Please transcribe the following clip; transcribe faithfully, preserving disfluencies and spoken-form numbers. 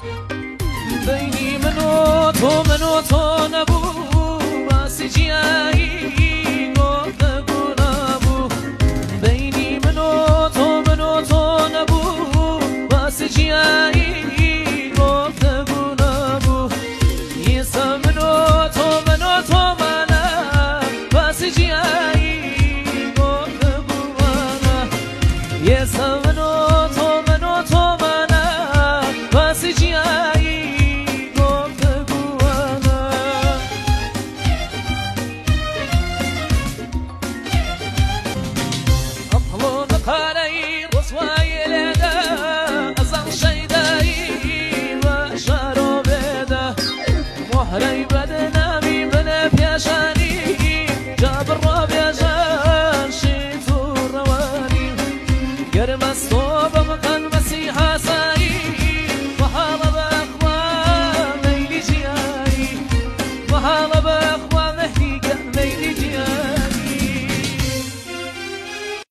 بيني منو تو منو تو نبو باسی جیایی گفتگو نبو بینی منو تو منو تو نبو باسی جیایی گفتگو نبو یسا منو تو منو تو منم باسی جیایی گفتگو منم یسا منو تو منو تو منم باسی جیایی هرای بدنامی بنا پیشانی جابر را بیازار شیطور روانی گرم است تو بمکن مسیح سایی وحال باخوا میلی جیایی وحال باخوا